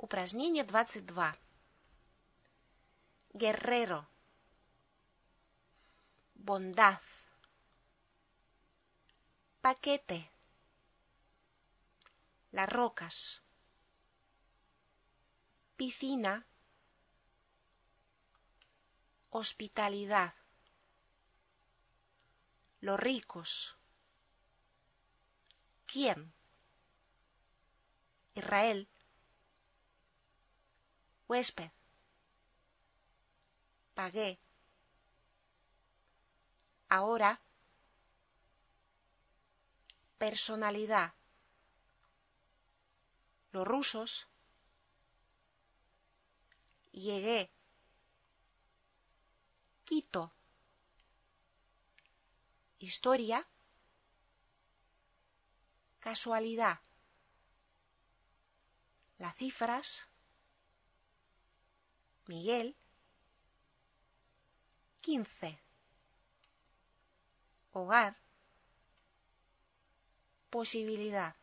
Упражнение 22. Guerrero. Bondad. Paquete. Las rocas. Piscina. Hospitalidad. Los ricos. ¿Quién? Israel. Huésped. Pagué. Ahora. Personalidad. Los rusos. Llegué. Quito. Historia. Casualidad. Las cifras. Miguel. 15. Hogar. Posibilidad.